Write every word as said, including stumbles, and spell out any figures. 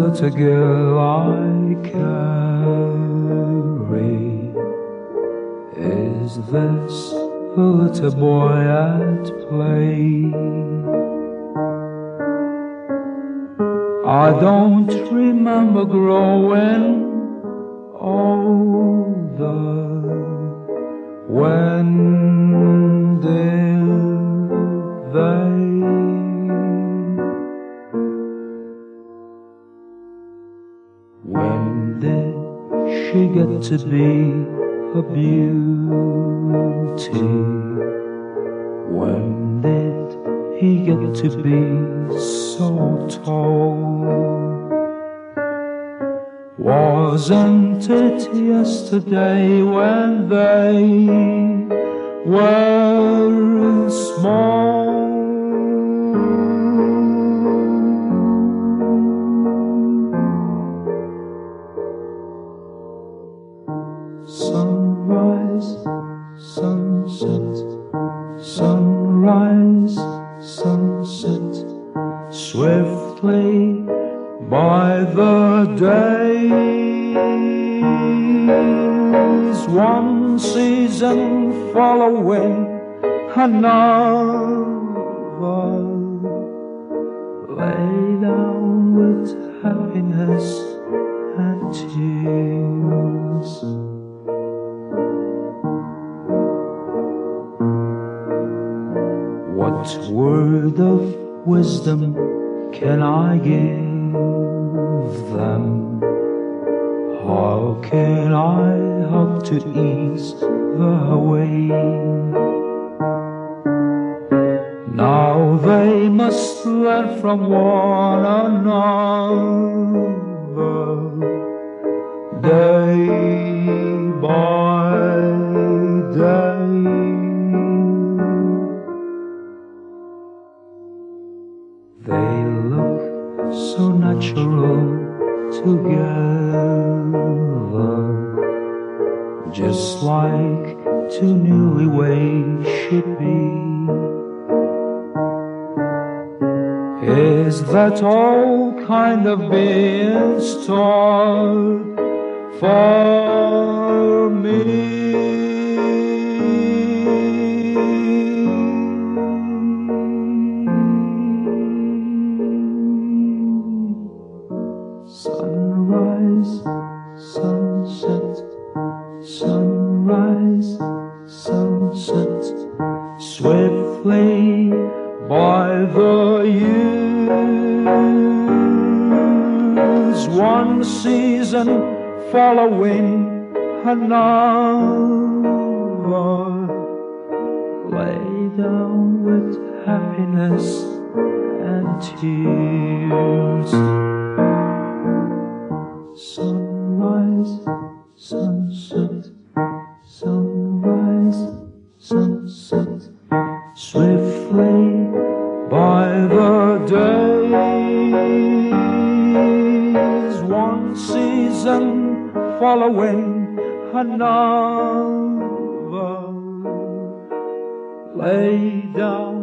little girl I carry? Is this the little boy at play? I don't remember growing older. When did they? When did she get to be a beauty? When did he get to be so tall? Wasn't it yesterday when they were small? Sunrise, sunset, sunrise, sunset, swiftly by the days, one season following another, lay down with happiness and tears. What word of wisdom can I give them? How can I help to ease the way? Now they must learn from one another, day by day. They look so natural together, just like two newlyweds should be. Is that all kind of being stored for me? Sunrise, sunset, sunrise, sunset, swiftly by the years, one season following another, lay down with happiness and tears. Sunrise, sunset, sunrise, sunset, swiftly by the days, one season following another, lay down